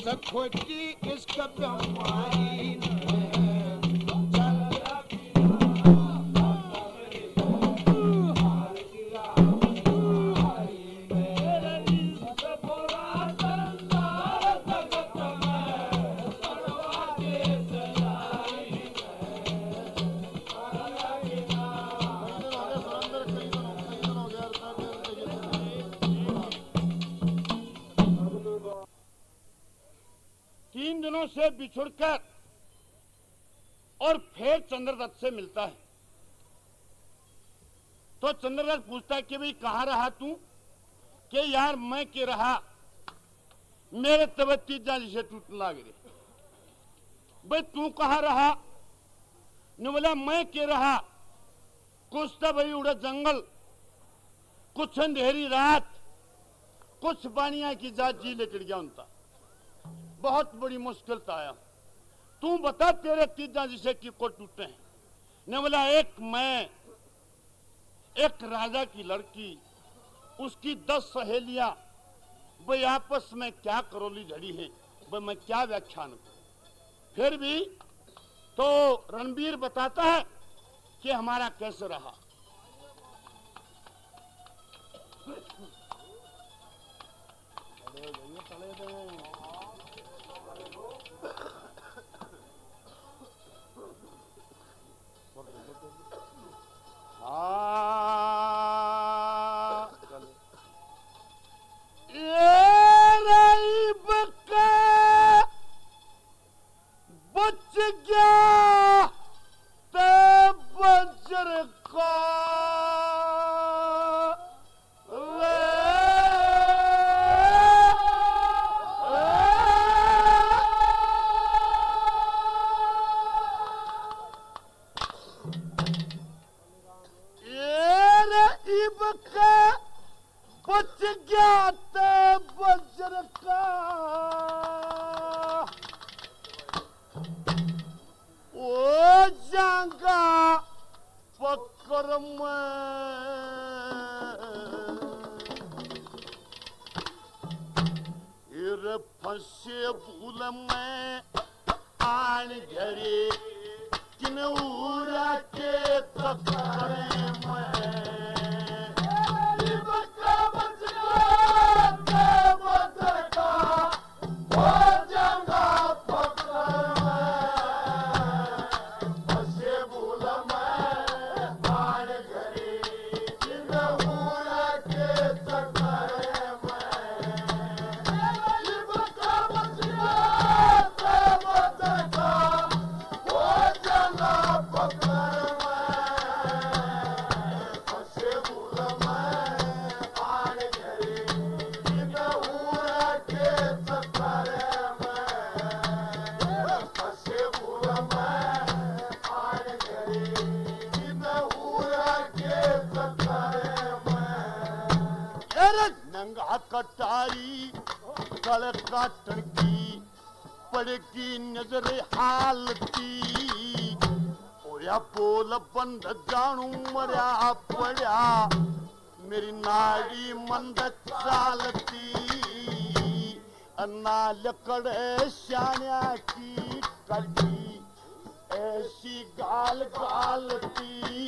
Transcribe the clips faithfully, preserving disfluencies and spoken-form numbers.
खोटी इश्क ब्रह्माई तीन दिनों से बिछुड़कर और फिर चंद्रदत्त से मिलता है तो चंद्रदत्त पूछता है कि भाई कहां रहा तू? कि यार मैं के रहा मेरे तब तीजा जिसे टूटने लग रही। भाई तू कहां रहा? ने बोला मैं के रहा कुछ तो भाई उड़ा जंगल, कुछ अंधेरी रात, कुछ बानिया की जात जी लेकर गया उनका, बहुत बड़ी मुश्किल था आया। तू बता तेरे तीजा जिसे की को टूटे हैं? ने बोला एक मैं, एक राजा की लड़की, उसकी दस सहेलियां, भाई आपस में क्या करोली झड़ी है, भाई मैं क्या व्याख्यान करूं। फिर भी तो रणबीर बताता है कि हमारा कैसे रहा। बच गया ते बजर का बच गया ते बजर का ओ जांगा पकड़ में इर फंसे भूल में आन घरे किन उरा के तकरे में कटारी गल काटन की पड़ेगी नजर हालती होया बोल बंद जानू मरिया पड़ा मेरी नाड़ी मंद चालती अन्ना लकड़े श्यान्या की कटी ऐसी गाल गालती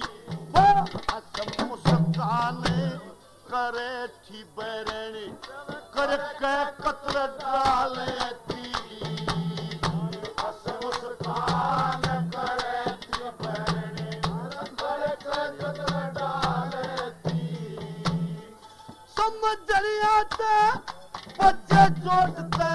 मुस्कान करे थी बैरणी कर के कतर डाले थी मुस्कान करे थी बैरणी कर के कतर डाले थी समझ जरिया ते बच्चे जोड़ते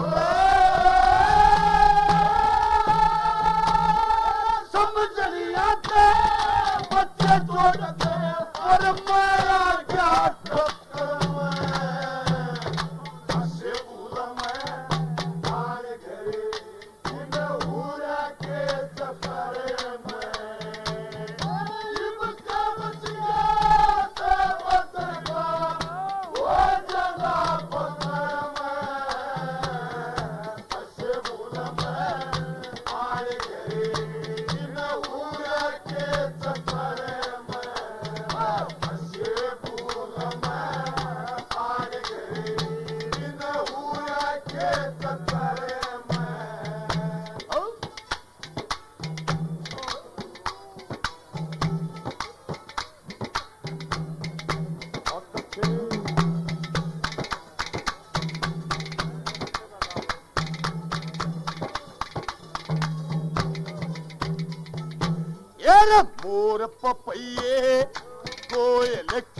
समझ जरिया ते बच्चे जोड़ते और मेरा क्या ठक्कर में हंसे भूल में मालूम? मोर पपैये कोयल